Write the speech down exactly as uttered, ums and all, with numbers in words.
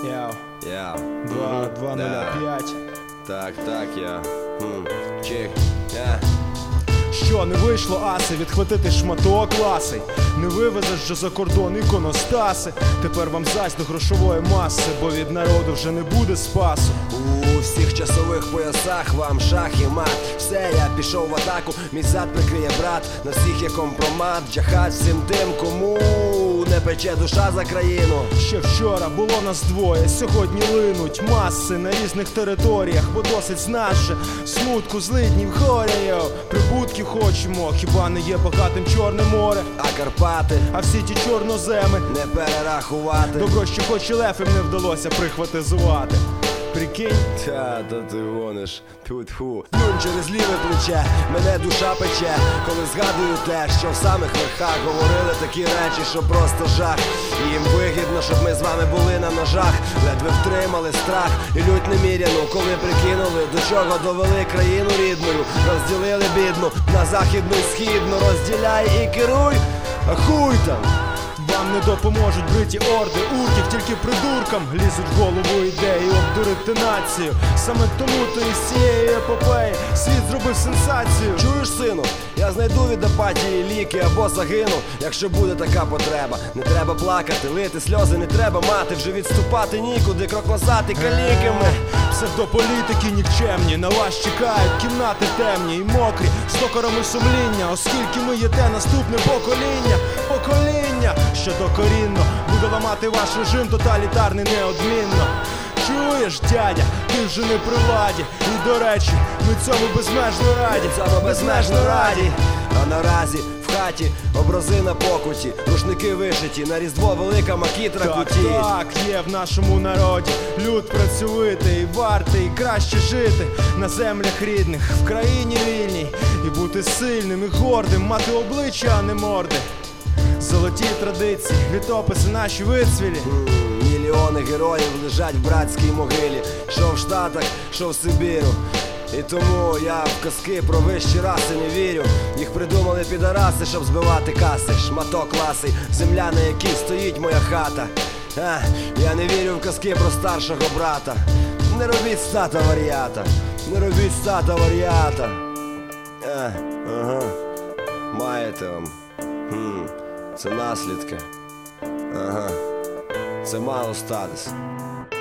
Яу. Я. Два, два, Да. нуля, п'ять. Так, так, я. Хм. Чек. Я. Що не вийшло, аси, відхватити шматок ласий. Не вивезеш же за кордон іконостаси. Тепер вам зась до грошової маси, бо від народу вже не буде спасу. У всіх часових поясах вам шах і мат. Все, я пішов в атаку, мій зад прикриє брат. На всіх є компромат, джахат всім тим, кому не пече душа за країну. Ще вчора було нас двоє, сьогодні линуть маси на різних територіях, бо досить з нас же смутку, злиднів, горя, йо. Прибутки хочемо, хіба не є багатим Чорне море? А Карпати А всі ті чорноземи не перерахувати. добро, що хоч і лефів не вдалося прихватизувати. Прикинь? Та, то ти гониш, тьфу-тьфу. Дюн через ліве плече, мене душа пече, коли згадую те, що в самих верхах говорили такі речі, що просто жах. І їм вигідно, щоб ми з вами були на ножах, ледве втримали страх і лють неміряну, коли прикинули, до чого довели країну рідною. Розділили бідну на західну і східну, розділяй і керуй, а хуй там. Вам не допоможуть бриті орди урків, тільки придуркам лізуть в голову ідеї обдурити націю. Саме тому то із цієї епопеї світ зробив сенсацію. Чуєш, сину? Я знайду від апатії ліки або загину, якщо буде така потреба. Не треба плакати, лити сльози, не треба мати, вже відступати нікуди, крок назад і каліками. Псевдополітики нікчемні, на вас чекають кімнати темні і мокрі, з докорами сумління, оскільки ми є те наступне покоління, покоління, що докорінно буде ламати ваш режим тоталітарний неодмінно. Чуєш, дядя, ти вже не при владі, і до речі, ми цьому безмежно раді, Ми цьому безмежно раді. А наразі в хаті образи на покуті, рушники вишиті, на Різдво велика макітра Так, куті. так, є в нашому народі люд працьовитий, вартий, і краще жити на землях рідних, в країні вільній, і бути сильним і гордим, мати обличчя, а не морди. Золоті традиції, літописи наші вицвілі. М, Мільйони героїв лежать в братській могилі, що в Штатах, що в Сибіру. І тому я в казки про вищі раси не вірю. Їх придумали підараси, щоб збивати каси. Шматок ласий, земля, на якій стоїть моя хата. А, я не вірю в казки про старшого брата. Не робіть стата варіата, не робіть стата варіата. А, ага, маєте вам. Хм, це наслідки. Ага, це мало статись.